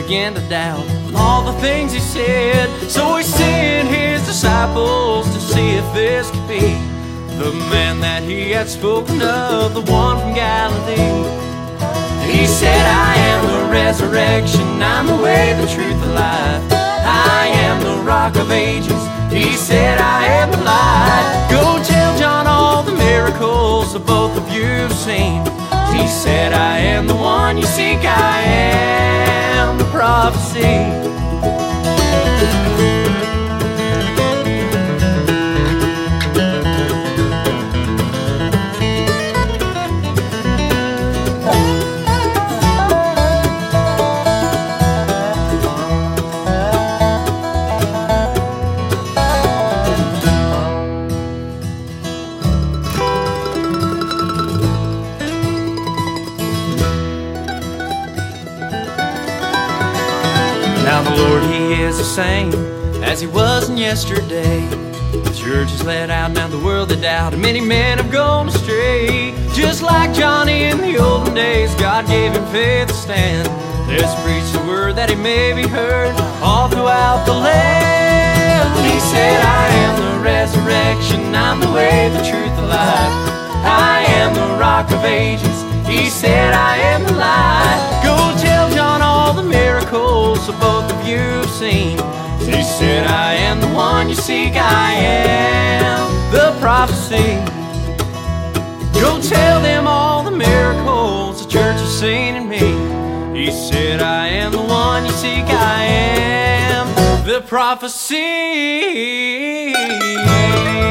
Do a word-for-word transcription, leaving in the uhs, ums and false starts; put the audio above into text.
began to doubt all the things he said. So he sent his disciples to see if this could be the man that he had spoken of, the one from Galilee. He said, I am the resurrection, I'm the way, the truth, the life. I am the rock of ages. He said, I am the light. Go tell John all the miracles that both of you have seen. He said, I am the one you seek, I am the prophecy. Now the Lord, He is the same as He was in yesterday. The church is let out, now the world they doubt, and many men have gone astray. Just like Johnny in the olden days, God gave him faith to stand. Let's preach the word that He may be heard all throughout the land. He said, I am the resurrection, I'm the way, the truth, the life. I am the rock of ages. He said, I am the light. Go tell John all the miracles that both of you have seen. He said, I am the one you seek, I am the prophecy. Go tell them all the miracles the church has seen in me. He said, I am the one you seek, I am the prophecy.